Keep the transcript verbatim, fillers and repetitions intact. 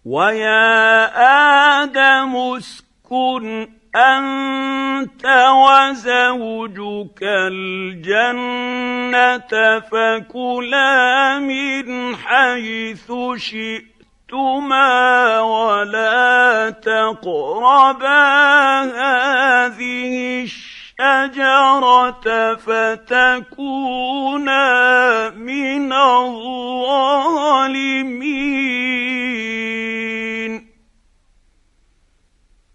ويا آدم اسكن أنت وزوجك الجنة فكلا من حيث شئتما ولا تقربا هذه الشجرة فتكونا من الظالمين.